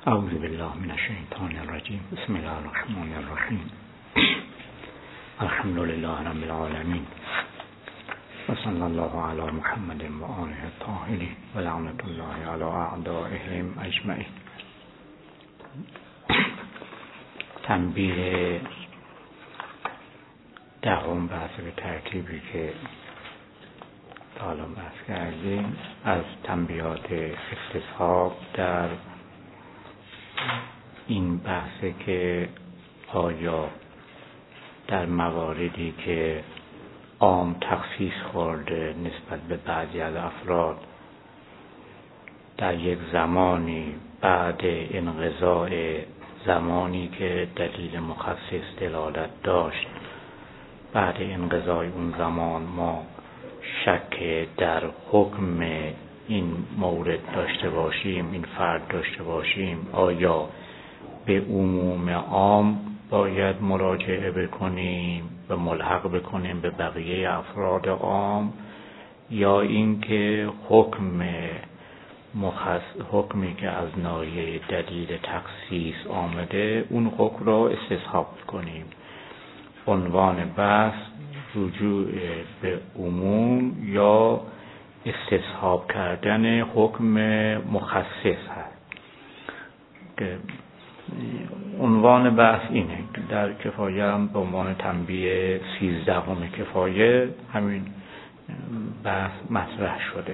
اعوذ بالله من الشیطان الرجیم. بسم الله الرحمن الرحیم. الحمد لله رب العالمین و صلی الله علی محمد و آله الطاهرین و لعنت الله علی اعدائهم اجمعین. تنبیه دهم بحث به ترتیبی که حالا بحث کردیم از تنبیهات استصحاب در این بحثه که آیا در مواردی که عام تخصیص خورده نسبت به بعضی از افراد در یک زمانی بعد انقضاء زمانی که دلیل مخصص دلالت داشت، بعد انقضاء اون زمان ما شک در حکم این مورد داشته باشیم، این فرد داشته باشیم، آیا به عموم عام باید مراجعه بکنیم و ملحق بکنیم به بقیه افراد عام، یا اینکه حکمی که از ناحیه دلیل تخصیص آمده اون حکم را استصحاب کنیم. عنوان بحث رجوع به عموم یا استصحاب کردن حکم مخصص هست. که عنوان بحث اینه. در کفایه هم به عنوان تنبیه 13 کفایه همین بحث مطرح شده.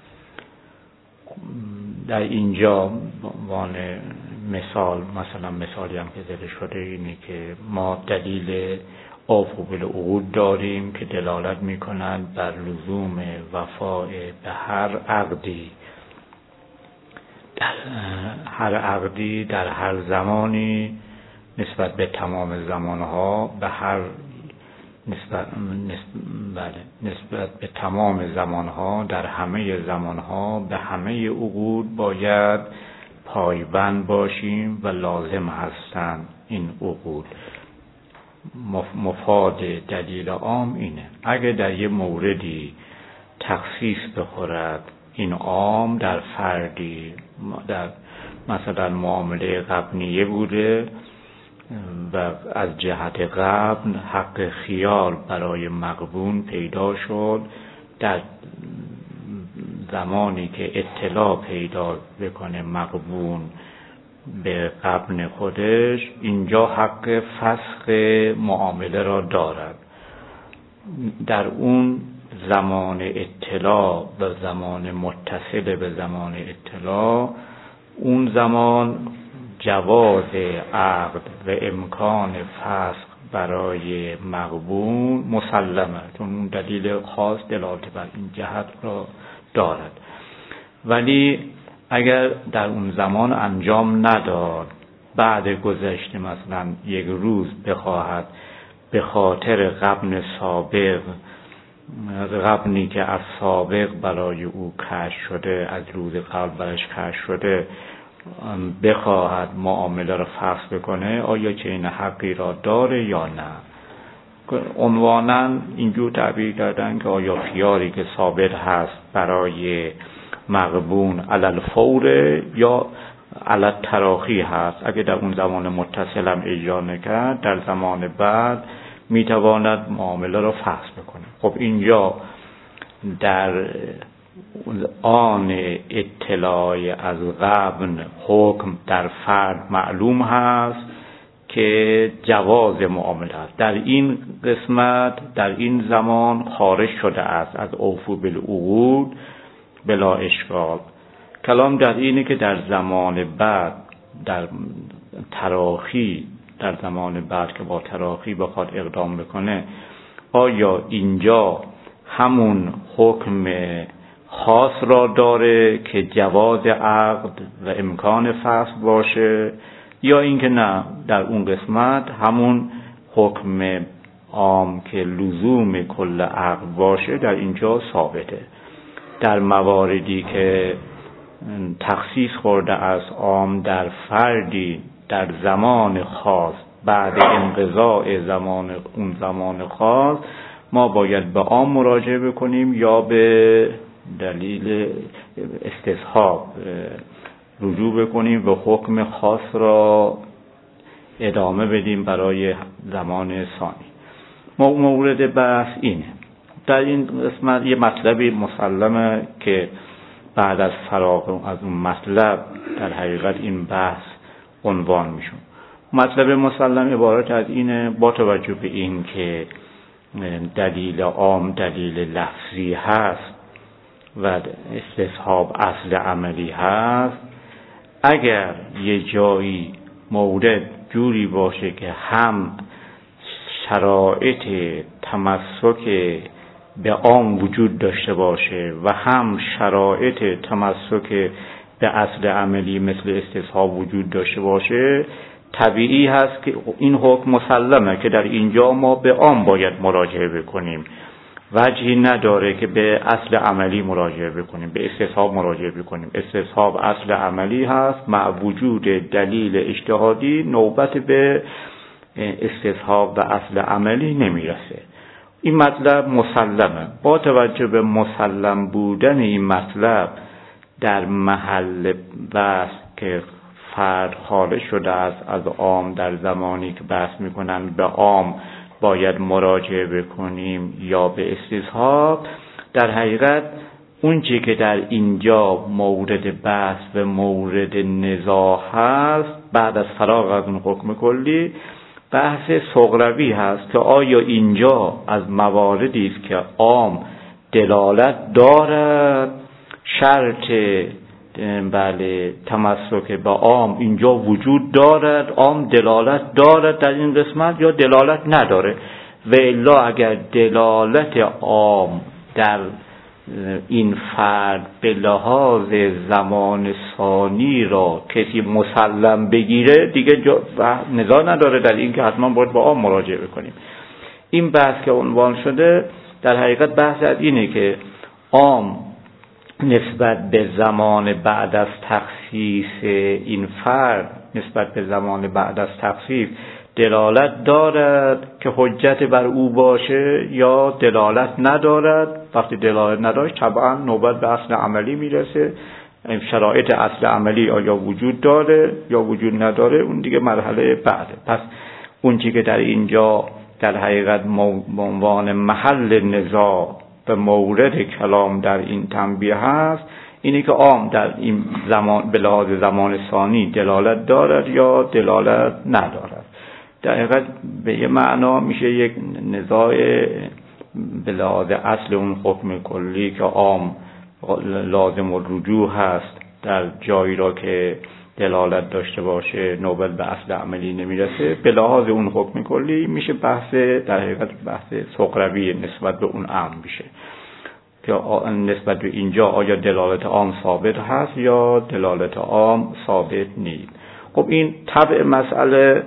در اینجا به عنوان مثلا مثالی هم که زده شده اینه که ما دلیل اوفوا بالعقود داریم که دلالت میکنند بر لزوم وفاء به هر عقدی در هر زمانی نسبت به تمام زمانها نسبت به تمام زمانها در همه زمانها به همه عقود باید پایبند باشیم و لازم هستند. این عقود مفاد دلیل عام اینه. اگه در یه موردی تخصیص بخورد این عام در فردی، در مثلا معامله غبنیه بوده و از جهت غبن حق خیار برای مغبون پیدا شد، در زمانی که اطلاع پیدا بکنه مغبون به غبن خودش، اینجا حق فسخ معامله را دارد. در اون زمان اطلاع و زمان متصل به زمان اطلاع، اون زمان جواز عقد و امکان فسخ برای مغبون مسلمه، چون اون دلیل خاص دلالت بر این جهت را دارد. ولی اگر در اون زمان انجام نداد، بعد گذشته مثلا یک روز بخواهد به خاطر غبن سابق، غبنی که از سابق برای او کشف شده، از روز قبل برایش کشف شده، بخواهد معامله را فسخ بکنه، آیا چنین حقی را داره یا نه؟ عنوانا اینجور تعبیر کردن که آیا خیاری که ثابت هست برای مغبون علی الفور یا علی التراخی هست. اگه در اون زمان متصل هم اجرا نکرد، در زمان بعد میتواند معامله را فسخ بکنه. خب اینجا در آن اطلاع از غبن حکم در فرد معلوم هست که جواز معامله است. در این قسمت، در این زمان خارج شده است از اوفوا بالعقود بلا اشکال. کلام در اینه که در زمان بعد، در تراخی، در زمان بعد که با تراخی بخواد اقدام بکنه، آیا اینجا همون حکم خاص را داره که جواز عقد و امکان فسخ باشه، یا اینکه نه، در اون قسمت همون حکم عام که لزوم کل عقد باشه در اینجا ثابته. در مواردی که تخصیص خورده از عام در فردی در زمان خاص بعد انقضاء اون زمان خاص، ما باید به عام مراجعه بکنیم یا به دلیل استصحاب رجوع بکنیم و حکم خاص را ادامه بدیم برای زمان ثانی. مورد بحث اینه. در این قسمت یه مطلبی مسلمه که بعد از فراغ از اون مطلب در حقیقت این بحث عنوان میشه. مطلب مسلم عبارت از اینه: با توجه به این که دلیل عام دلیل لفظی هست و استصحاب اصل عملی هست، اگر یه جایی مورد جوری باشه که هم شرایط تمسک به عام وجود داشته باشه و هم شرایط تمسک به اصل عملی مثل استصحاب وجود داشته باشه، طبیعی هست که این حکم مسلمه که در اینجا ما به عام باید مراجعه بکنیم. وجهی نداره که به اصل عملی مراجعه بکنیم، به استصحاب مراجعه بکنیم. استصحاب اصل عملی هست، مع وجود دلیل اجتهادی نوبت به استصحاب و اصل عملی نمیرسه. این مطلب مسلمه. با توجه به مسلم بودن این مطلب در محل بحث که فرد خارج شده است از عام، در زمانی که بحث میکنن به عام باید مراجعه بکنیم یا به استصحاب، در حقیقت اون چی که در اینجا مورد بحث و مورد نزاع هست بعد از فراغ از اون حکم کلی، بحث صغروی هست که آیا اینجا از مواردی است که عام دلالت دارد، شرط بله تمسک به عام اینجا وجود دارد، عام دلالت دارد در این قسمت یا دلالت نداره. و الا اگر دلالت عام در این فرد به لحاظ زمان ثانی را کسی مسلم بگیره، دیگه نزاع نداره در این که حتما باید با عام مراجعه بکنیم. این بحث که عنوان شده در حقیقت بحث از اینه که عام نسبت به زمان بعد از تخصیص این فرد، نسبت به زمان بعد از تخصیص دلالت دارد که حجت بر او باشه یا دلالت ندارد. وقتی دلالت نداشت طبعا نوبت به اصل عملی میرسه. شرایط اصل عملی آیا وجود داره یا وجود نداره، اون دیگه مرحله بعده. پس اون چیزی که در اینجا در حقیقت به عنوان محل نزاع به مورد کلام در این تنبیه هست اینه که عام در این زمان به لحاظ زمان ثانی دلالت دارد یا دلالت ندارد. در حقیقت به یه معنا میشه یک نزاع به لحاظ اصل اون حکم کلی که عام لازم الرجوع هست، در جایی را که دلالت داشته باشه نوبت به اصل عملی نمیرسه، به لحاظ اون حکم کلی میشه بحث در حقیقت بحث صغروی نسبت به اون عام میشه که نسبت به اینجا آیا دلالت عام ثابت هست یا دلالت عام ثابت نیست. خب این طبع مسئله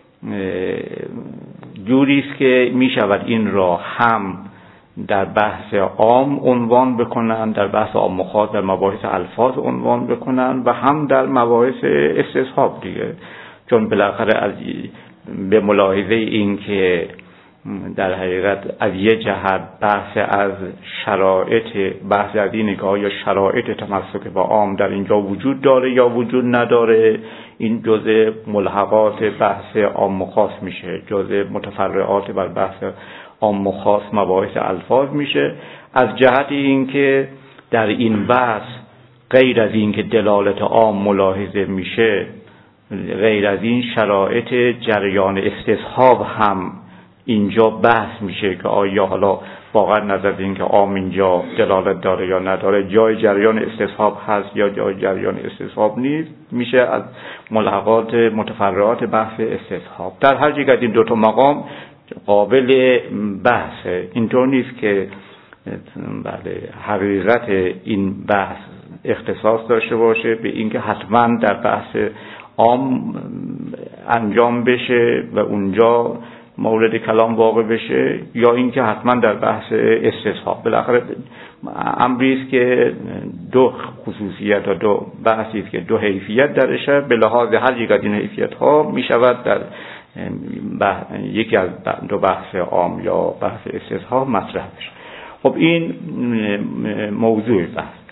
جوری است که میشود این را هم در بحث عام عنوان بکنن، در بحث عام و خاص در مباحث الفاظ عنوان بکنن و هم در مباحث استصحاب دیگه، چون بالاخره از به ملاحظه این که در حقیقت از یه جهت بحث از شرایط، بحث از اینه که آیا شرایط تمسک با عام در اینجا وجود داره یا وجود نداره، این جزء ملحقات بحث عام و خاص میشه، جزء متفرعات بر بحث عام و خاص مباحث الفاظ میشه. از جهت این که در این بحث غیر از این که دلالت عام ملاحظه میشه، غیر از این شرایط جریان استصحاب هم اینجا بحث میشه که آیا حالا واقعا نظر این که عام اینجا دلالت داره یا نداره، جای جریان استصحاب هست یا جای جریان استصحاب نیست، میشه از ملحقات متفرعات بحث استصحاب. در هر یک از این دوتا مقام قابل بحثه. اینطور نیست که بله حقیقت این بحث اختصاص داشته باشه به اینکه حتما در بحث عام انجام بشه و اونجا مورد کلام واقع بشه یا اینکه حتما در بحث استصحاب. بالاخره امری است که دو خصوصیت و دو بحثی است که دو حیثیت درشه، به لحاظ هر یک از این حیثیت ها می شود در یکی از دو بحث عام یا بحث استصحاب مطرح بشه. خب این موضوع بحث.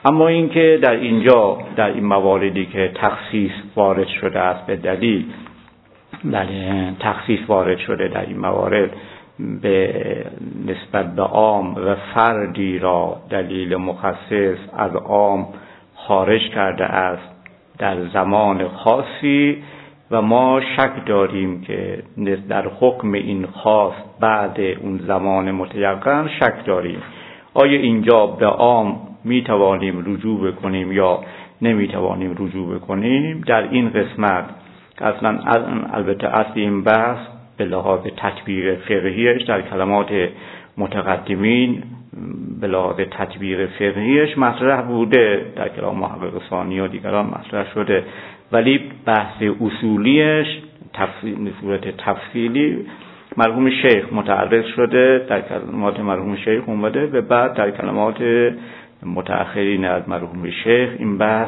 اما اینکه در اینجا در این مواردی که تخصیص وارد شده است به دلیل تخصیص وارد شده در این موارد به نسبت به عام و فردی را دلیل مخصص از عام خارج کرده است در زمان خاصی و ما شک داریم که در حکم این خاص بعد اون زمان متیقن شک داریم آیا اینجا به عام می توانیم رجوع بکنیم یا نمی توانیم رجوع بکنیم. در این قسمت اصلا البته اصل این بحث به لحاظ تطبیق فقهیش در کلمات متقدمین به لحاظ تطبیق فقهیش مطرح بوده، در کلام محقق ثانی و دیگران مطرح شده، ولی بحث اصولیش به صورت تفصیلی مرحوم شیخ متعرض شده، در کلمات مرحوم شیخ اومده و بعد در کلمات متأخرین از مرحوم شیخ این بحث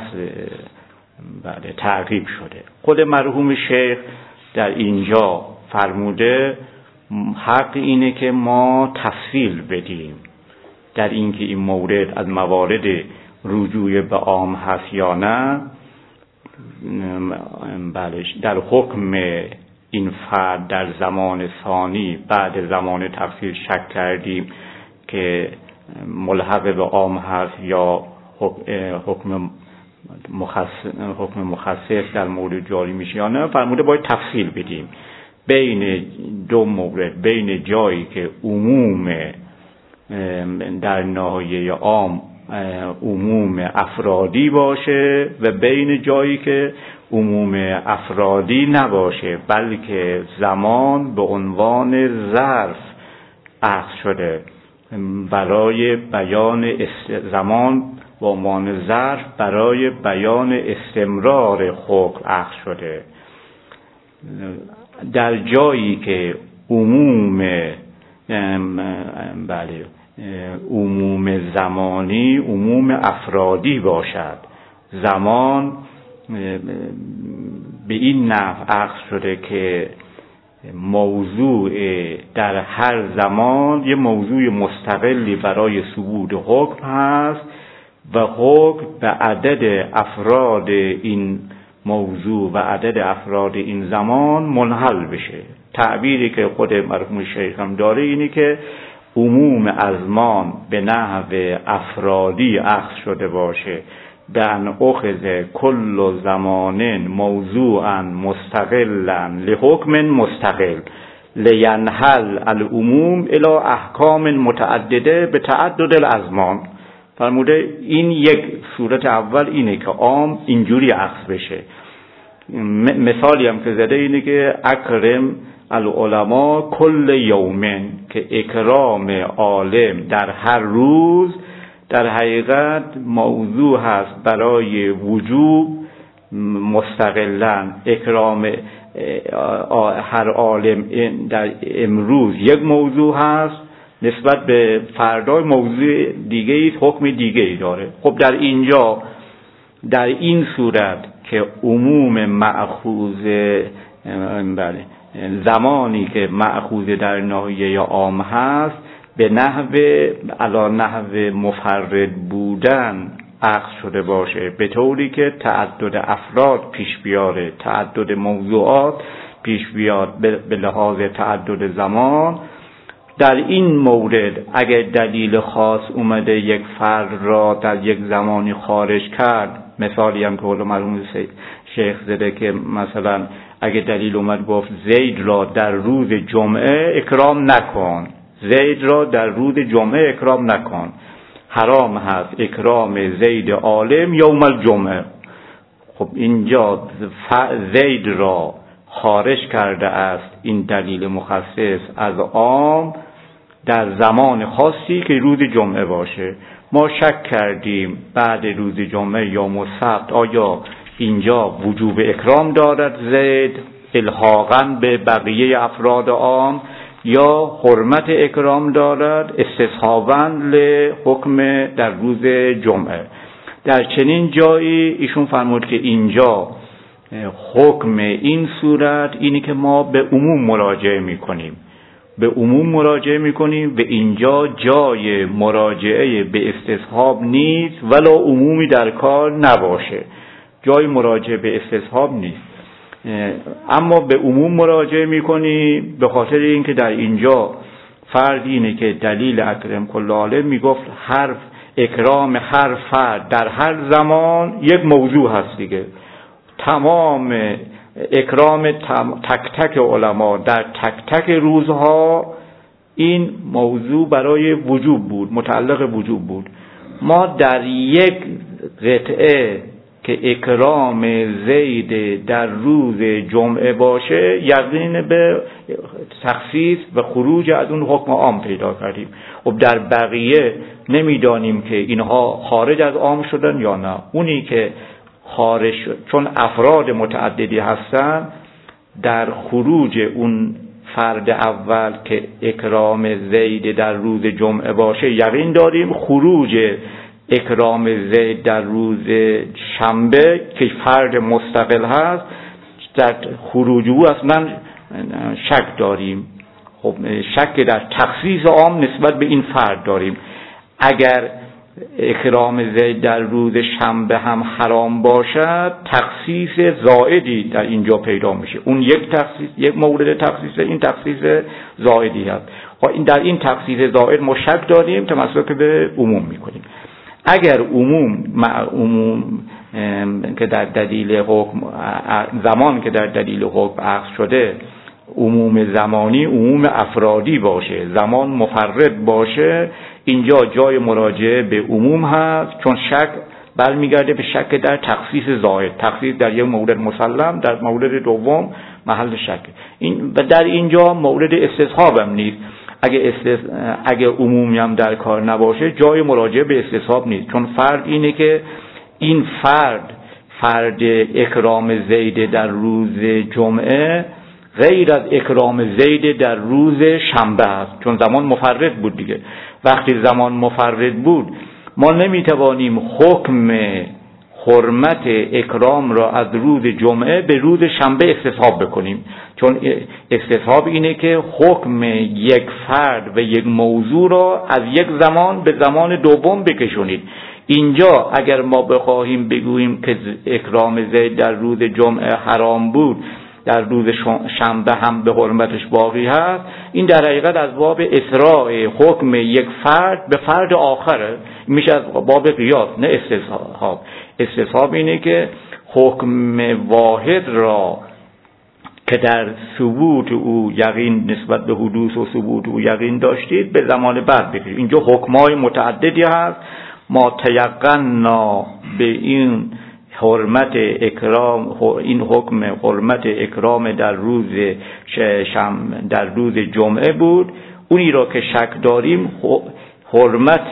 تعقیب شده. خود مرحوم شیخ در اینجا فرموده حق اینه که ما تفصیل بدیم در اینکه این مورد از موارد رجوع به عام هست یا نه. در حکم این فرد در زمان ثانی بعد زمان تفصیل شک کردیم که ملحق به عام هست یا حکم مخصص در مورد جاری میشه یا نه. فرموده باید تفصیل بدیم بین دو مورد، بین جایی که عموم در ناحیه عام عموم افرادی باشه و بین جایی که عموم افرادی نباشه بلکه زمان به عنوان ظرف اخذ شده برای بیان زمان به عنوان ظرف برای بیان استمرار حکم اخذ شده. در جایی که عموم زمانی عموم افرادی باشد، زمان به این نحو اخذ شده که موضوع در هر زمان یه موضوع مستقلی برای ثبوت حکم هست و حکم به عدد افراد این موضوع و عدد افراد این زمان منحل بشه. تعبیری که خود مرحوم شیخ هم داره اینه که عموم ازمان به نحو افرادی اخذ شده باشه، به ان اخذ کل زمان موضوعا مستقلا لحکم مستقل لینحل العموم الی احکام متعدده به تعدد الازمان. فرموده این یک صورت اول اینه که عام اینجوری اخذ بشه. مثالی هم که زده اینه که اکرم العلماء کل یومن، که اکرام عالم در هر روز در حقیقت موضوع هست برای وجوب مستقلاً. اکرام هر عالم در امروز یک موضوع هست، نسبت به فردای موضوع دیگه حکم دیگه داره. خب در اینجا در این صورت که عموم مأخوذ زمانی که مأخوذ در ناحیه عام هست به نحو مفرد بودن اخذ شده باشه، به طوری که تعدد افراد پیش بیاره، تعدد موضوعات پیش بیاد به لحاظ تعدد زمان. در این مورد اگر دلیل خاص اومده یک فرد را در یک زمانی خارج کرد، مثالی هم که مرحوم شیخ زده که مثلا اگر دلیل اومد گفت زید را در روز جمعه اکرام نکن، زید را در روز جمعه اکرام نکن، حرام هست اکرام زید عالم یوم الجمعه. خب اینجا زید را خارج کرده است این دلیل مخصص از عام در زمان خاصی که روز جمعه باشه. ما شک کردیم بعد روز جمعه یا السبت آیا اینجا وجوب اکرام دارد زید الحاقاً به بقیه افراد عام یا حرمت اکرام دارد استصحاباً لحکم در روز جمعه. در چنین جایی ایشون فرمود که اینجا حکم این صورت اینی که ما به عموم مراجعه میکنیم. به عموم مراجعه میکنیم و اینجا جای مراجعه به استصحاب نیست ولا عمومی در کار نباشه، جای مراجعه به استصحاب نیست، اما به عموم مراجعه میکنیم به خاطر اینکه در اینجا فرض اینه که دلیل اکرم کل عالم میگفت اکرام هر فرد در هر زمان یک موضوع هست دیگه. تمام اکرام تک تک علما در تک تک روزها این موضوع برای وجوب بود، متعلق وجوب بود. ما در یک قطعه که اکرام زید در روز جمعه باشه یقین به تخصیص و خروج از اون حکم عام پیدا کردیم. خب در بقیه نمیدانیم که اینها خارج از عام شدن یا نه. اونی که خارج شد چون افراد متعددی هستن، در خروج اون فرد اول که اکرام زید در روز جمعه باشه یقین داریم، خروج اکرام زید در روز شنبه که فرد مستقل هست در خروج او اصلا شک داریم. خب شک در تخصیص عام نسبت به این فرد داریم. اگر اکرام زید در روز شنبه هم حرام باشد تخصیص زائدی در اینجا پیدا میشه. اون یک مورد تخصیص، این تخصیص زائدی هست. در این تخصیص زائد ما شک داریم تمسک به عموم میکنیم. اگر عموم که در دلیل حکم زمان که در دلیل حکم اخذ شده عموم زمانی عموم افرادی باشه، زمان مفرد باشه، اینجا جای مراجعه به عموم هست، چون شک برمیگرده به شک در تخصیص زائد. تخصیص در یک مورد مسلم، در مورد دوم محل شک. و در اینجا مورد استصحاب هم نیست. اگه عمومی هم در کار نباشه جای مراجعه به استصحاب نیست، چون فرض اینه که این فرد اکرام زید در روز جمعه غیر از اکرام زید در روز شنبه است، چون زمان مفرد بود دیگه. وقتی زمان مفرد بود ما نمیتوانیم حکم حرمت اکرام را از روز جمعه به روز شنبه استصحاب بکنیم، چون استصحاب اینه که حکم یک فرد و یک موضوع را از یک زمان به زمان دوم بکشونید. اینجا اگر ما بخواهیم بگوییم که اکرام زید در روز جمعه حرام بود، در روز شنبه هم به حرمتش باقی هست، این در حقیقت از باب اسراع حکم یک فرد به فرد آخره، میشه از باب قیاس نه استصحاب. استصحاب اینه که حکم واحد را که در ثبوت او یقین نسبت به حدوث و ثبوت او یقین داشتید به زمان بعد بگیرید. اینجا حکمای متعددی هست، ما تیقنا به این حرمت اکرام، این حکم حرمت اکرام در روز جمعه بود. اونی را که شک داریم حرمت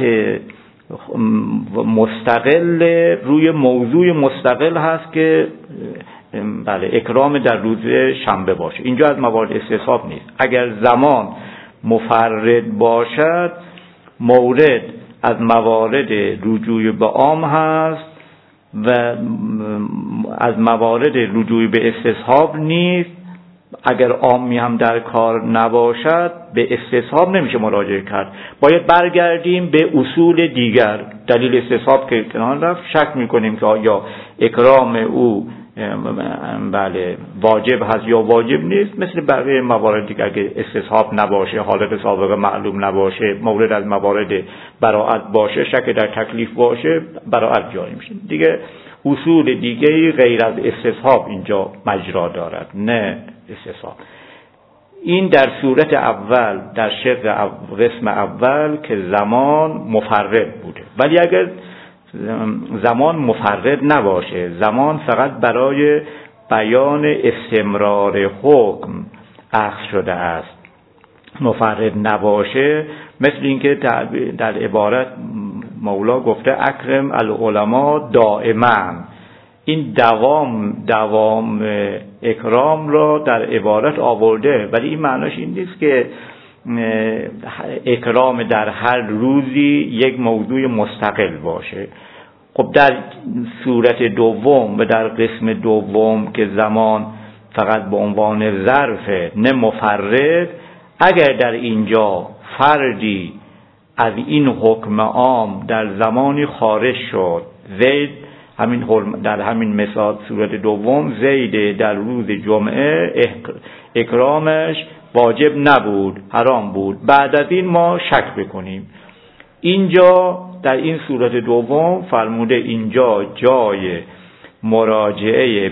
مستقل روی موضوع مستقل هست که بله اکرام در روز شنبه باشه. اینجا از موارد استصحاب نیست. اگر زمان مفرد باشد مورد از موارد رجوع به عام هست و از موارد رجوع به استصحاب نیست. اگر عامی هم در کار نباشد به استصحاب نمیشه مراجعه کرد، باید برگردیم به اصول دیگر. دلیل استصحاب که کنار رفت شک میکنیم که آیا اکرام او بله واجب هست یا واجب نیست. مثل بقیه موارد دیگر اگه استصحاب نباشه، حالت سابقه معلوم نباشه، مورد از موارد براءت باشه، شک در تکلیف باشه، براءت جاری میشه دیگه. اصول دیگری غیر از استصحاب اینجا مجرا دارد، نه استصحاب. این در صورت اول، در شق قسم اول که زمان مفرد بوده. ولی اگر زمان مفرد نباشه، زمان فقط برای بیان استمرار حکم اخذ شده است، مفرد نباشه، مثل اینکه در عبارت مولا گفته اکرم العلماء دائما، این دوام اکرام را در عبارت آورده، ولی این معناش این نیست که اکرام در هر روزی یک موضوع مستقل باشه. خب در صورت دوم و در قسم دوم که زمان فقط به عنوان ظرف نه مفرد، اگر در اینجا فردی از این حکم عام در زمانی خارج شد، زید در همین مثال صورت دوم، زید در روز جمعه اکرامش واجب نبود، حرام بود، بعد از این ما شک بکنیم. اینجا در این صورت دوم فرموده اینجا جای مراجعه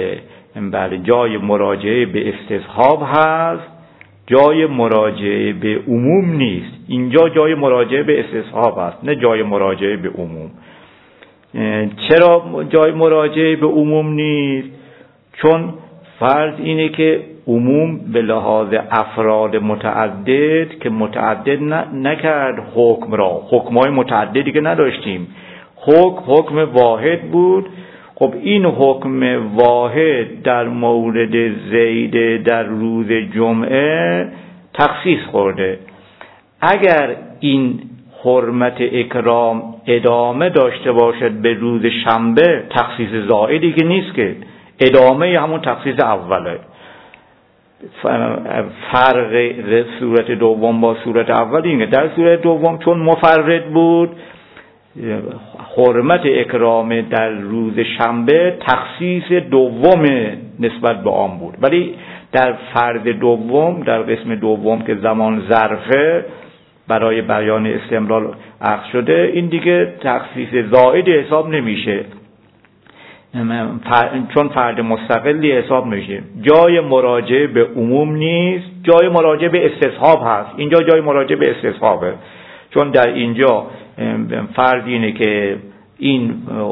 به استصحاب هست، جای مراجعه به عموم نیست. اینجا جای مراجعه به استصحاب هست، نه جای مراجعه به عموم. چرا جای مراجعه به عموم نیست؟ چون فرض اینه که عموم به لحاظ افراد متعدد که متعدد نکرد حکم را، حکمای متعددی که نداشتیم، حکم واحد بود. خب این حکم واحد در مورد زید در روز جمعه تخصیص خورده. اگر این حرمت اکرام ادامه داشته باشد به روز شنبه، تخصیص زائدی که نیست، که ادامه همون تخصیص اوله. فرق صورت دوم با صورت اول اینه، در صورت دوم چون مفرد بود، حرمت اکرام در روز شنبه تخصیص دوم نسبت به عام بود، ولی در فرد دوم، در قسم دوم که زمان ظرفه برای بیان استمرار عقد شده، این دیگه تخصیص زائد حساب نمیشه، چون فرد مستقلی حساب میشه. جای مراجعه به عموم نیست، جای مراجعه به استصحاب هست. اینجا جای مراجعه به استصحابه، چون در اینجا فرض اینه که این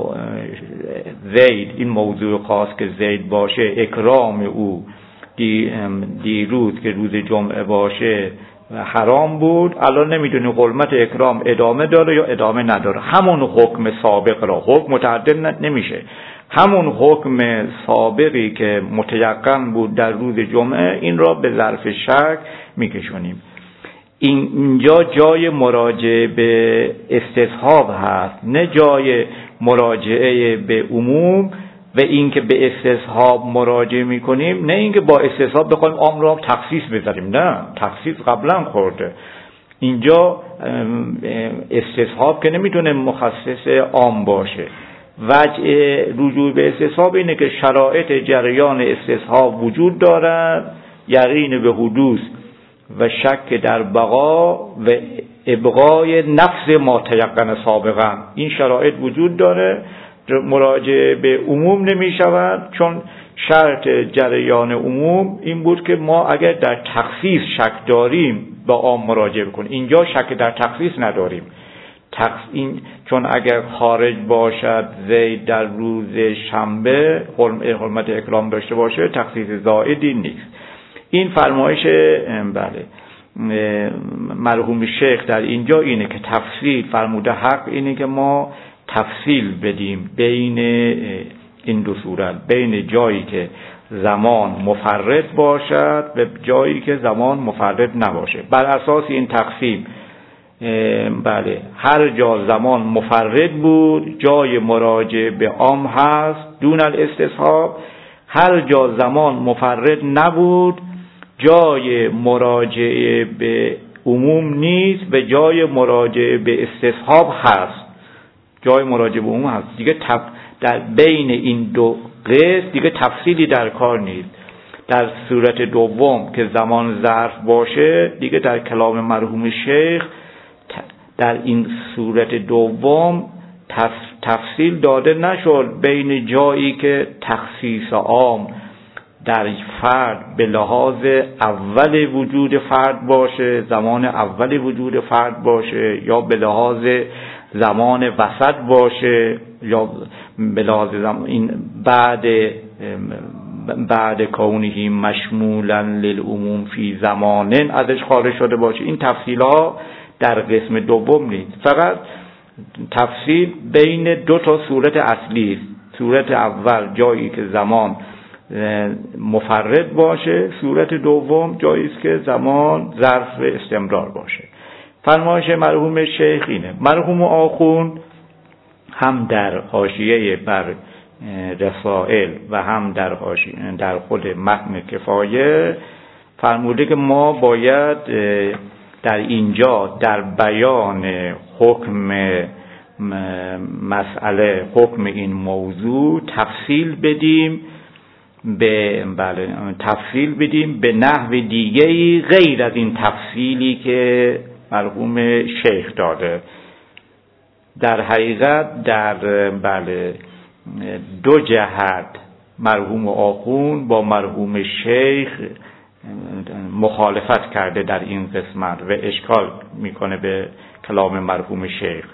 زید، این موضوع خاص که زید باشه، اکرام او دیروز که روز جمعه باشه حرام بود، الان نمیدونی حرمت اکرام ادامه داره یا ادامه نداره. همون حکم سابق را، حکم متعدد نمیشه، همون حکم سابقی که متیقن بود در روز جمعه، این را به ظرف شک میکشونیم. اینجا جای مراجعه به استصحاب هست، نه جای مراجعه به عموم. و این که به استصحاب مراجعه میکنیم، نه اینکه با استصحاب بخوایم عام را تخصیص بذاریم، نه، تخصیص قبلا خورده. اینجا استصحاب که نمیتونه مخصص عام باشه. وجه رجوع به استصحاب اینه که شرایط جریان استصحاب وجود دارد، یقین به حدوث و شک در بقا و ابقای نفس ما تیقن سابقا، این شرایط وجود داره. مراجعه به عموم نمی شود، چون شرط جریان عموم این بود که ما اگر در تخصیص شک داریم با عام مراجعه کنیم. اینجا شک در تخصیص نداریم، چون اگر خارج باشد زید در روز شنبه، حرمت اکرام داشته باشه، تخصیص زائدی نیست. این فرمایش مرحوم شیخ در اینجا اینه که تفصیل فرموده، حق اینه که ما تفصیل بدیم بین این دو صورت، بین جایی که زمان مفرد باشد و جایی که زمان مفرد نباشه. بر اساس این تقسیم هر جا زمان مفرد بود جای مراجعه به عام هست دون الاستصحاب، هر جا زمان مفرد نبود جای مراجعه به عموم نیست و جای مراجعه به استصحاب هست. جای مراجعه به عموم هست دیگه، در بین این دو قسم دیگه تفصیلی در کار نیست. در صورت دوم که زمان ظرف باشه دیگه در کلام مرحوم شیخ در این صورت دوم تفصیل داده نشد بین جایی که تخصیص عام در فرد به لحاظ اول وجود فرد باشه، زمان اول وجود فرد باشه، یا به لحاظ زمان وسط باشه، یا به لحاظ این بعد کونه مشمولا للعموم فی زمانن ازش خارج شده باشه. این تفصیل ها در قسم دوم نیست، فقط تفصیل بین دو تا صورت اصلی است. صورت اول جایی که زمان مفرد باشه، صورت دوم جایی است که زمان ظرف استمرار باشه. فرمایش مرحوم شیخ اینه. مرحوم آخوند هم در حاشیه بر رسائل و هم در خود متن کفایه فرموده که ما باید در اینجا در بیان حکم مسئله، حکم این موضوع تفصیل بدیم تفصیل بدیم به نحو دیگه‌ای غیر از این تفصیلی که مرحوم شیخ داده. در حقیقت در دو جهت مرحوم آخوند با مرحوم شیخ مخالفت کرده در این قسمت و اشکال میکنه به کلام مرحوم شیخ.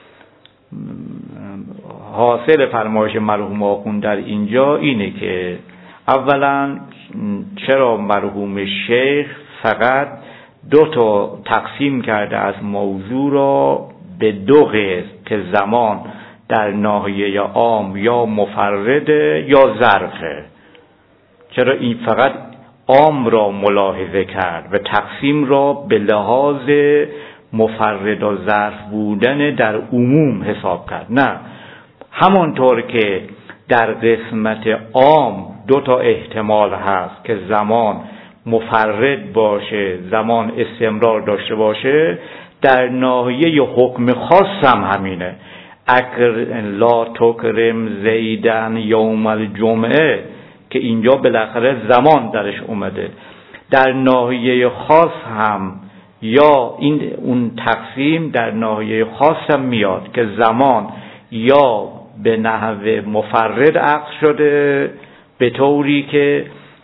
حاصل فرمایش مرحوم آخوند در اینجا اینه که اولا چرا مرحوم شیخ فقط دو تا تقسیم کرده از موضوع را به دو قسم که زمان در ناحیه عام یا مفرده یا ظرفه، چرا این فقط عام را ملاحظه کرد و تقسیم را به لحاظ مفرد و ظرف بودن در عموم حساب کرد؟ نه، همانطور که در قسمت عام دو تا احتمال هست که زمان مفرد باشه، زمان استمرار داشته باشه، در ناحیه حکم خاص هم همینه. لا تکرم زیدن یوم الجمعه که اینجا بالاخره زمان درش اومده، در ناحیه خاص هم یا اون تقسیم در ناحیه خاص هم میاد که زمان یا به نحو مفرد عقد شده به طوری که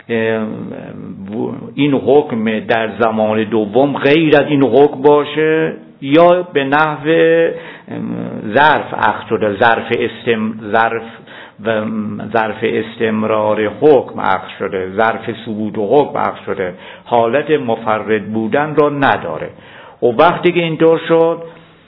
این حکم در زمان دوم غیر از این حکم باشه، یا به نحو ظرف عقد شده، ظرف استمرار حکم عقد شده، ظرف ثبوت حکم عقد شده، حالت مفرد بودن را نداره. و وقتی که اینطور شد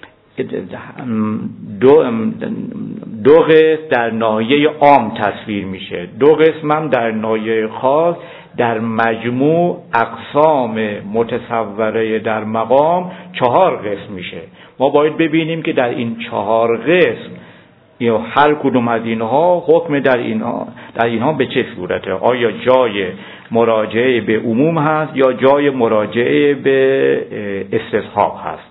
دو قسم در ناحیه عام تصویر میشه، دو قسم هم در ناحیه خاص. در مجموع اقسام متصوره در مقام 4 قسم میشه. ما باید ببینیم که در این 4 قسم یا هر کدوم از اینها حکم در اینها به چه صورته؟ آیا جای مراجعه به عموم هست یا جای مراجعه به استصحاب هست؟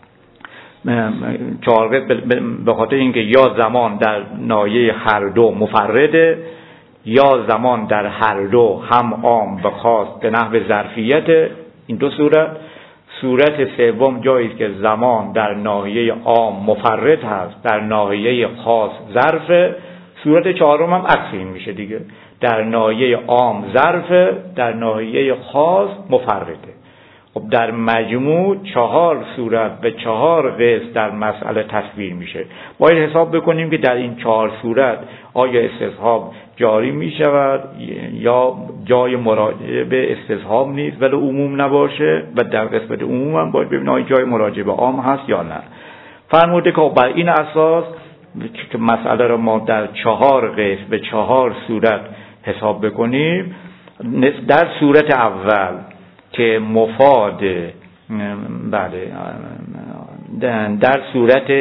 4 قسم به خاطر اینکه یا زمان در ناحیه هر دو مفرده، یا زمان در هر دو هم عام و خاص به نحو ظرفیت. این دو صورت سوم جایی که زمان در ناحیه عام مفرد هست، در ناحیه خاص ظرف. صورت چهارم هم عکس این میشه دیگه، در ناحیه عام ظرف، در ناحیه خاص مفرده. خب در مجموع 4 صورت و 4 قسم در مسئله تصویر میشه. باید حساب بکنیم که در این 4 صورت آیا استصحاب جاری میشود یا جای مراجعه به استصحاب نیست ولی عموم نباشه، و در قسمت عموم هم باید ببینیم آیا جای مراجعه به عام هست یا نه. فرموده که بر این اساس که مسئله را ما در 4 قسم به 4 صورت حساب بکنیم، در صورت اول که مفاد در صورت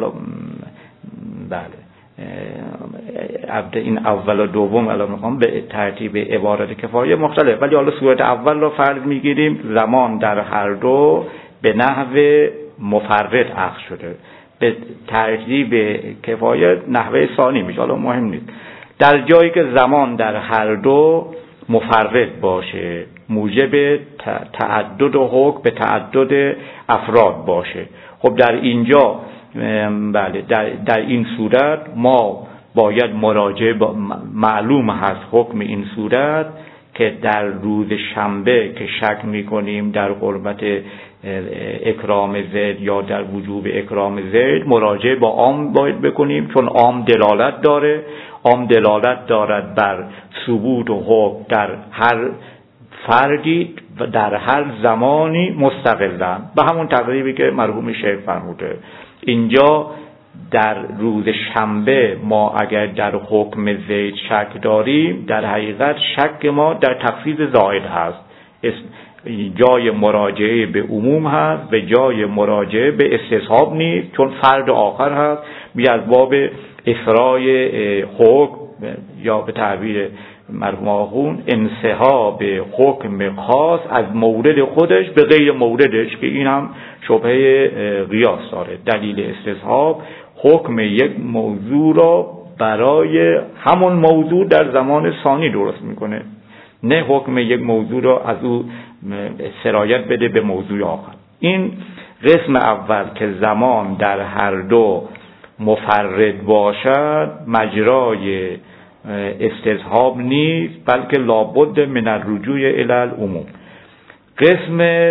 این اول و دوم الان میخوام به ترتیب عبارت کفایه مختلف، ولی حالا صورت اول رو فرض میگیریم زمان در هر دو به نحو مفرد عقد شده، به ترتیب کفایه نحوه ثانی میشه، حالا مهم نیست. در جایی که زمان در هر دو مفرد باشه، موجب تعدد حکم به تعدد افراد باشه. خب در اینجا در این صورت ما باید مراجعه معلوم هست حکم این صورت که در روز شنبه که شک میکنیم در حرمت اکرام زید یا در وجوب اکرام زید، مراجعه با عام باید بکنیم، چون عام دلالت داره. عام دلالت دارد بر ثبوت و حکم در هر فردی و در هر زمانی مستقلاً، به همون تقریبی که مرحوم شیخ فرموده. اینجا در روز شنبه ما اگر در حکم زید شک داریم، در حقیقت شک ما در تخصیص زائد هست، جای مراجعه به عموم هست، به جای مراجعه به استصحاب نیست، چون فرد آخر هست، می از باب اصرای حکم یا به تعبیر مرحوم آخوند انسحاب حکم خاص از مورد خودش به غیر موردش، که این هم شبهه قیاس داره. دلیل استصحاب حکم یک موضوع را برای همون موضوع در زمان ثانی درست میکنه، نه حکم یک موضوع را از او سرایت بده به موضوع آخر. این قسم اول که زمان در هر دو مفرد باشد مجرای استصحاب نیست، بلکه لابد من الرجوع الی العموم. قسم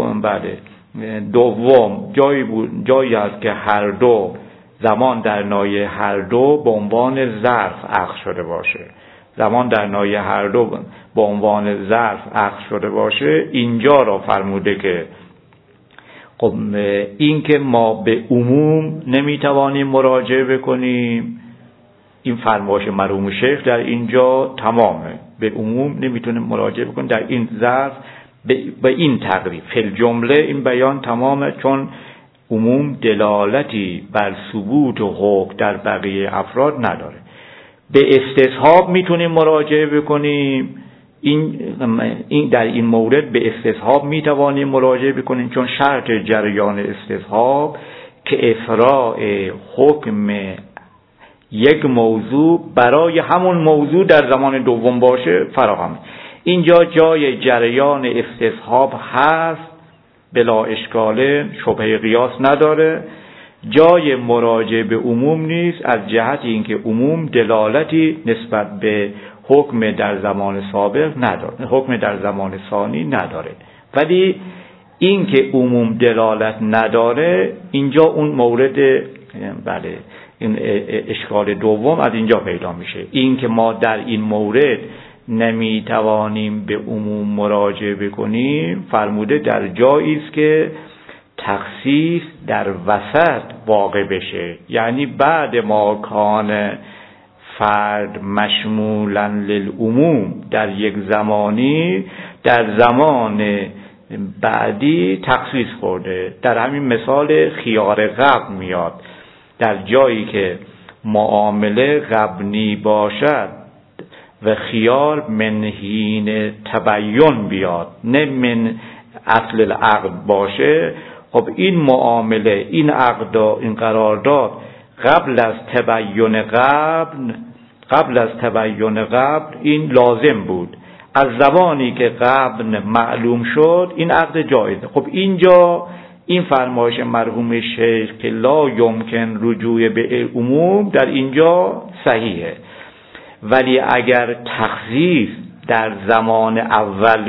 دوم جایی است که هر دو زمان در نایه هر دو به عنوان ظرف اخذ شده باشه. زمان در نایه هر دو به عنوان ظرف اخذ شده باشه، اینجا را فرموده که خب این که ما به عموم نمیتوانیم مراجعه بکنیم، این فرمایش مرحوم شیخ در اینجا تمامه. به عموم نمیتونیم مراجعه بکنیم در این ظرف به این تقریب فی الجمله این بیان تمامه، چون عموم دلالتی بر ثبوت و حکم در بقیه افراد نداره. به استصحاب میتونیم مراجعه بکنیم، این در این مورد به استصحاب میتوانیم مراجعه بکنیم، چون شرط جریان استصحاب که افراع حکم یک موضوع برای همون موضوع در زمان دوم باشه فراهم. اینجا جای جریان استصحاب هست، بلا اشکال، شبهه قیاس نداره. جای مراجعه به عموم نیست، از جهت اینکه عموم دلالتی نسبت به حکم در زمان سابق نداره، حکم در زمان ثانی نداره. ولی این که عموم دلالت نداره، اینجا اون مورد این اشکال دوم از اینجا پیدا میشه. این که ما در این مورد نمیتوانیم به عموم مراجعه بکنیم فرموده در جایی است که تخصیص در وسط واقع بشه، یعنی بعد ما کان فرد مشمولا للعموم در یک زمانی، در زمان بعدی تخصیص خورده. در همین مثال خیار غبن میاد، در جایی که معامله غبنی باشد و خیار من حین تبین بیاد، نه من اصل العقد باشه، خب این معامله، این عقد، این قرارداد قبل از تبین غبن این لازم بود. از زمانی که غبن معلوم شد این عقد جایزه. خب اینجا این فرمایش مرحوم شیخ که لا یمکن رجوع به عموم در اینجا صحیحه، ولی اگر تخصیص در زمان اول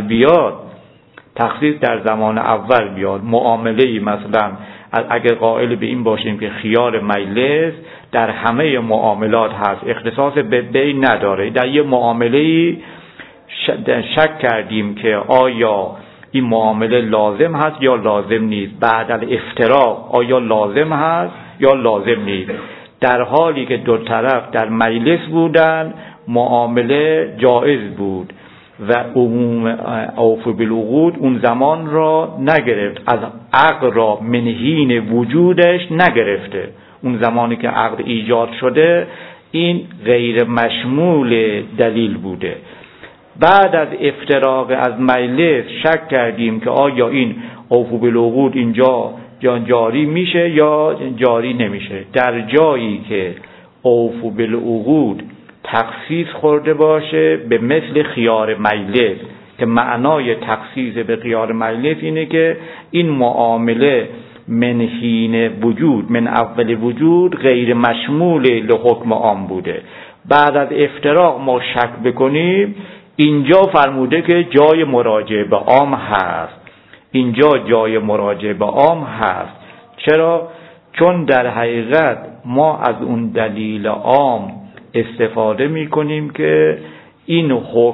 بیاد، معامله‌ای مثلا اگر قائل به این باشیم که خیار مجلس در همه معاملات هست، اختصاص به بی نداره، در یه معامله‌ای شک کردیم که آیا این معامله لازم هست یا لازم نیست، بعد الافتراق آیا لازم هست یا لازم نیست، در حالی که دو طرف در مجلس بودن معامله جایز بود و عموم اوف بالعقود اون زمان را نگرفت، از عقد را من حین وجودش نگرفته. اون زمانی که عقد ایجاد شده این غیر مشمول دلیل بوده. بعد از افتراق از مجلس شک کردیم که آیا این اوف بالعقود اینجا جاری میشه یا جاری نمیشه. در جایی که اوف بالعقود تخصیص خورده باشه به مثل خیار مجلس، که معنای تخصیص به خیار مجلس اینه که این معامله من حین وجود، من اول وجود غیر مشمول لحکم عام بوده، بعد از افتراق ما شک بکنیم، اینجا فرموده که جای مراجعه به عام هست. اینجا جای مراجعه به عام هست. چرا؟ چون در حقیقت ما از اون دلیل عام استفاده می کنیم که این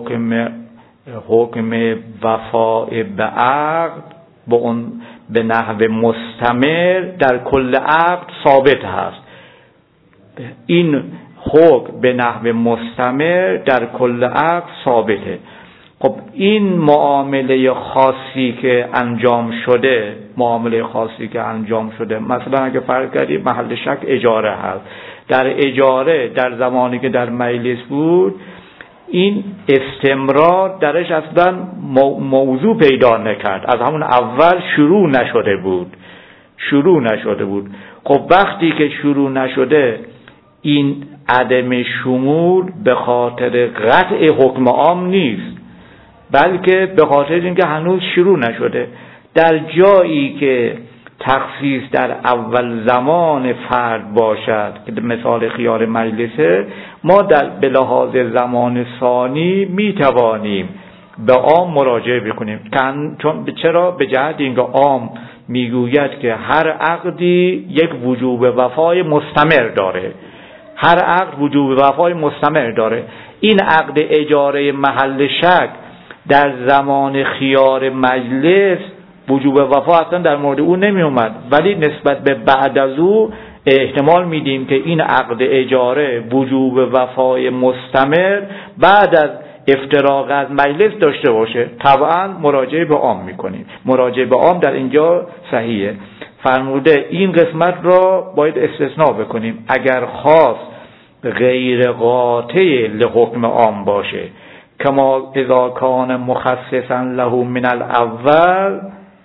حکم وفاء به عقد به نحو مستمر در کل عقد ثابت هست. این حکم به نحو مستمر در کل عقد ثابته. خب این معامله خاصی که انجام شده، مثلا اگه فرض کردیم محل شک اجاره هست، در اجاره در زمانی که در مجلس بود این استمرار درش اصلا موضوع پیدا نکرد، از همون اول شروع نشده بود. خب وقتی که شروع نشده، این عدم شمول به خاطر قطع حکم عام نیست، بلکه به خاطر اینکه هنوز شروع نشده. در جایی که تخصیص در اول زمان فرد باشد که مثال خیار مجلسه، ما به لحاظ زمان ثانی می توانیم به عام مراجعه بکنیم. چون چرا؟ به جهت اینکه عام میگوید که هر عقدی یک وجوب وفای مستمر داره، هر عقد وجوب وفای مستمر داره. این عقد اجاره محل شک در زمان خیار مجلس وجوب وفا اصلا در مورد او نمی اومد، ولی نسبت به بعد از او احتمال میدیم که این عقد اجاره وجوب وفای مستمر بعد از افتراق از مجلس داشته باشه. طبعا مراجعه به عام میکنیم. مراجعه به عام در اینجا صحیحه. فرموده این قسمت را باید استثناء بکنیم اگر خاص غیر قاطع لحکم عام باشه، کما اذا کان مخصصا له من الاول،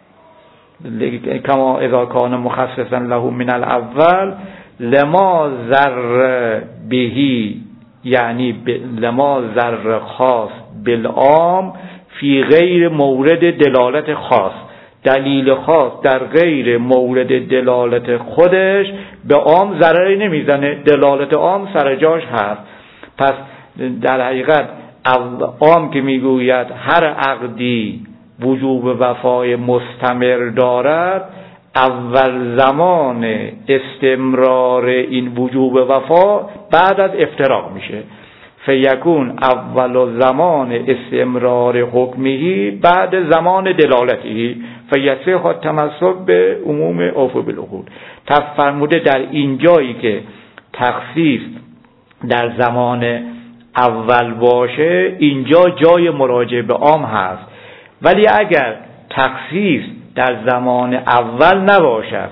کما اذا کان مخصصا له من الاول لما ضر بهی، یعنی لما ضر خاص بالعام فی غیر مورد دلالت خاص، دلیل خاص در غیر مورد دلالت خودش به عام ضرری نمیزنه، دلالت عام سر جاش هست. پس در حقیقت عام که میگوید هر عقدی وجوب وفای مستمر دارد، اول زمان استمرار این وجوب وفا بعد از افتراق میشه. فیکون اول زمان استمرار حکمهی بعد زمان دلالتی، فیصح التمسک به عموم اوفو بالعقود. فرموده در این جایی که تخصیص در زمان اول باشه، اینجا جای مراجعه به عام هست. ولی اگر تخصیص در زمان اول نباشد،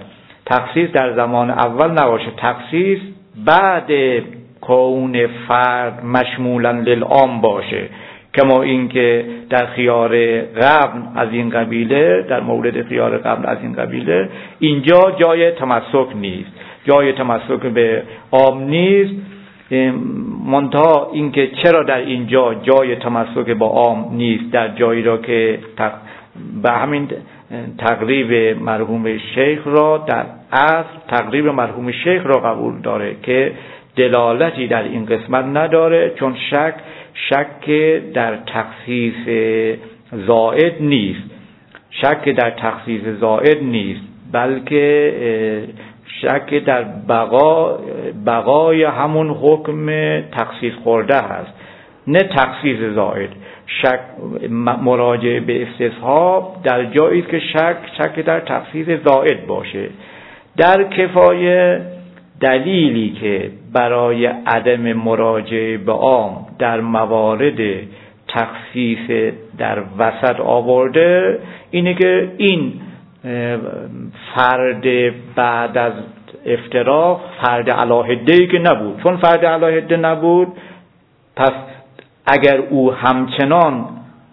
تخصیص بعد کون فرد مشمولا للعام باشه، کما اینکه در خیار قبل از این قبیله، در مورد خیار قبل از این قبیله، اینجا جای تمسک نیست، جای تمسک به عام نیست. منتها اینکه چرا در اینجا جای تمسک با عام نیست، در جایی را که به همین تقریب مرحوم شیخ را در اصل تقریب مرحوم شیخ را قبول داره که دلالتی در این قسمت نداره، چون شک در تخصیص زائد نیست، بلکه شک در بقای همون حکم تخصیص خورده هست، نه تخصیص زائد. شک مراجعه به استصحاب در جایی که شک در تخصیص زائد باشه. در کفایه دلیلی که برای عدم مراجعه به عام در موارد تخصیص در وسط آورده اینه که این فرد بعد از افتراق فرد علاهده‌ای که نبود. چون فرد علاهده نبود، پس اگر او همچنان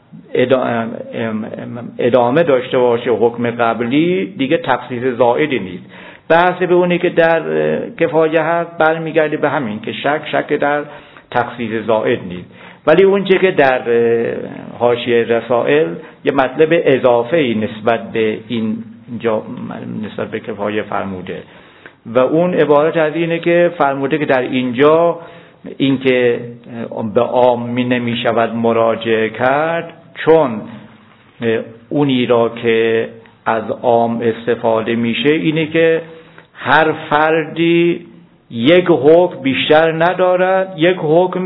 ادامه داشته باشه حکم قبلی، دیگه تخصیص زائدی نیست. بحث به اونی که در کفایه هست برمیگرده به همین که شک در تخصیص زائد نیست. ولی اونچه که در حاشیه رسائل یه مطلب اضافه‌ای نسبت به این نسبت به کفایه فرموده و اون عبارت از اینه که فرموده که در اینجا اینکه به عام نمی شود مراجعه کرد، چون اونی را که از عام استفاده میشه اینه که هر فردی یک حکم بیشتر ندارد، یک حکم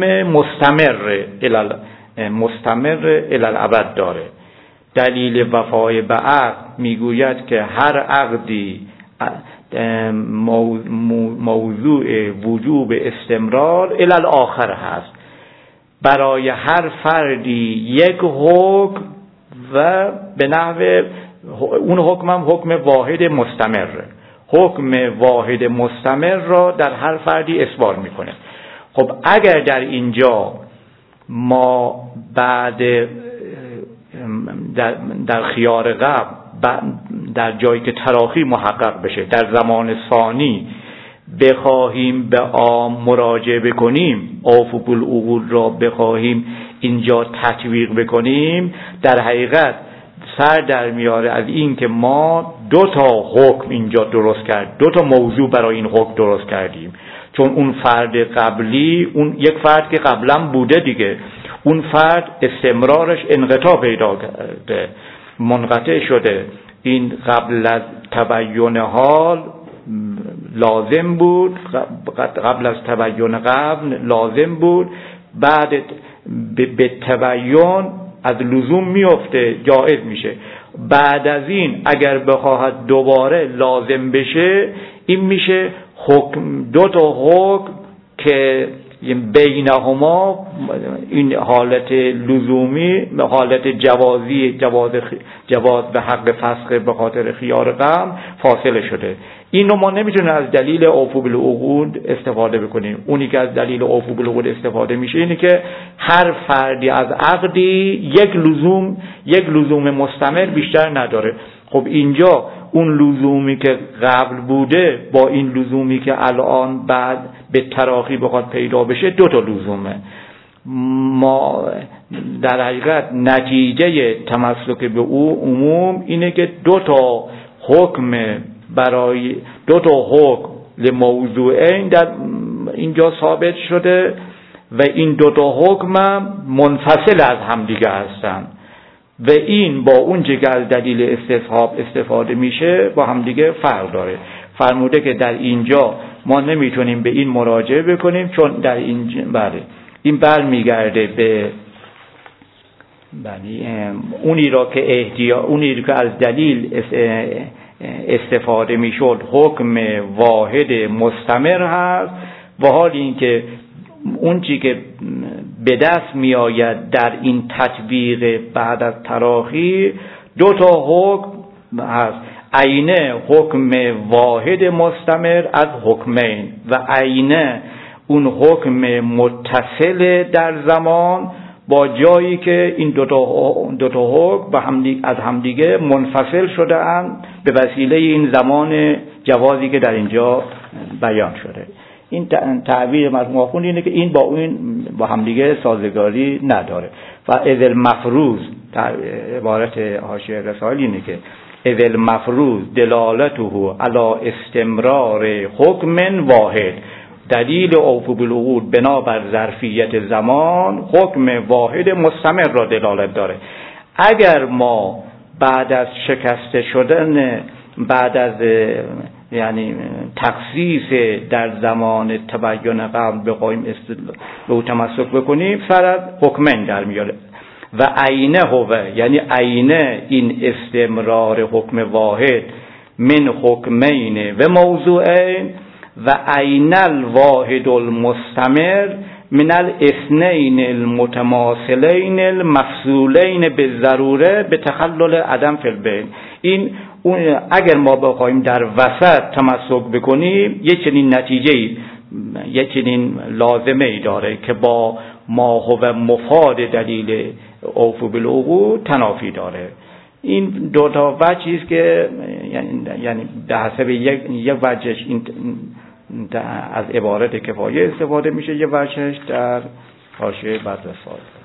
مستمر الالابد داره. دلیل وفای به عقد میگوید که هر عقدی موضوع وجوب استمرار الالآخر هست. برای هر فردی یک حکم و به نحو اون حکم هم حکم واحد مستمره. حکم واحد مستمر را در هر فردی اثبات میکنه. خب اگر در اینجا ما بعد در خیار قبل در جایی که تراخی محقق بشه در زمان ثانی بخواهیم به عام مراجعه بکنیم، اوفوا بالعقود را بخواهیم اینجا تطبیق بکنیم، در حقیقت سر در میاره از این که ما 2 حکم اینجا درست کرد، 2 موضوع برای این حکم درست کردیم. چون اون فرد قبلی، اون یک فرد که قبلا بوده دیگه، اون فرد استمرارش انقطاع پیدا کرده، منقطع شده. این قبل از تبیین حال لازم بود، قبل از تبیین قبل لازم بود، بعد به تبیین از لزوم میفته، جائز میشه. بعد از این اگر بخواهد دوباره لازم بشه، این میشه حکم، 2 حکم که بینهما این حالت لزومی، حالت جوازی، جواز به حق فسخ به خاطر خیار غم فاصله شده. اینو ما نمیتونیم از دلیل اوفوا بالعقود استفاده بکنیم. اونی که از دلیل اوفوا بالعقود استفاده میشه اینه که هر فردی از عقدی یک لزوم مستمر بیشتر نداره. خب اینجا اون لزومی که قبل بوده با این لزومی که الان بعد به تراخی بخواد پیدا بشه 2 لزومه. ما در حقیقت نتیجه تمسک به او عموم اینه که 2 حکم برای 2 حکم لموضوعین در اینجا ثابت شده و این 2 حکم منفصل از همدیگه هستن و این با اون که از دلیل استصحاب استفاده میشه با همدیگه فرق داره. فرموده که در اینجا ما نمیتونیم به این مراجعه بکنیم چون در اینجا این برمیگرده به اونی را که از دلیل استفاده میشد حکم واحد مستمر هست، و حال این که اون چی که به دست می آید در این تطبیق بعد از تراخی 2 حکم هست، عینه حکم واحد مستمر از حکمین و عینه اون حکم متصل در زمان با جایی که این 2 حکم از همدیگه منفصل شده اند به وسیله این زمان جوازی که در اینجا بیان شده. این تعبیر مجموع خون اینه که این با همدیگه سازگاری نداره. و اذ المفروض در عبارت حاشیه رسائل اینه که اذ المفروض دلالته علی استمرار حکم واحد، دلیل اوفوا بالعقود بنابر ظرفیت زمان حکم واحد مستمر را دلالت داره. اگر ما بعد از شکسته شدن، بعد از یعنی تخصیص در زمان تبیین قبل بخوایم به او تمسک بکنیم، سر از حکمین در میاره و عینه هو، یعنی عینه این استمرار حکم واحد من حکمین و موضوعین و عین الواحد المستمر من الاثنین المتماثلین المفصولین بالضروره به تخلل عدم فی البین. این اگر ما بخوایم در وسط تمسک بکنیم یک چنین نتیجه‌ای، یک چنین لازمه‌ای داره که با ما هو مفاد دلیل اوفوا بالعقود تنافی داره. این 2 وجهی است که یعنی به حسب یک وجهش این از عبارت کفایه استفاده میشه، یک وجهش در حاشیه بعد رسائل.